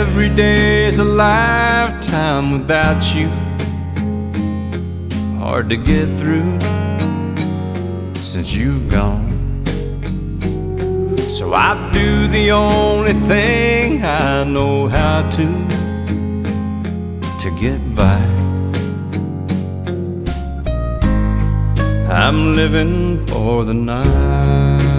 Every day is a lifetime without you. Hard to get through since you've gone. So I do the only thing I know how to get by. I'm living for the night.